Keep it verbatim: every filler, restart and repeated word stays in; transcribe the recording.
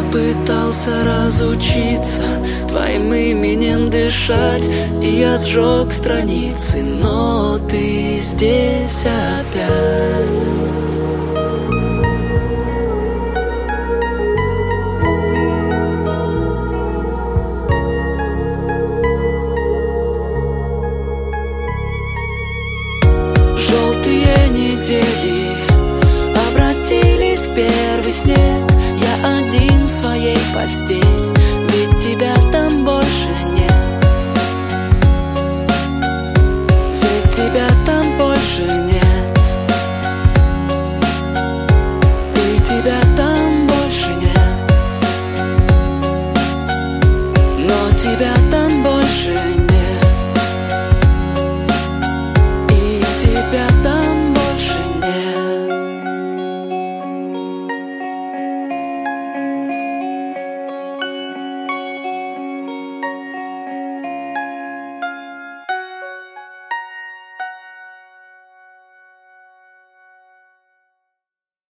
Пытался разучиться твоим именем дышать, и я сжег страницы, но ты здесь опять. Желтые недели обратились в первый снег. Я один в своей постели,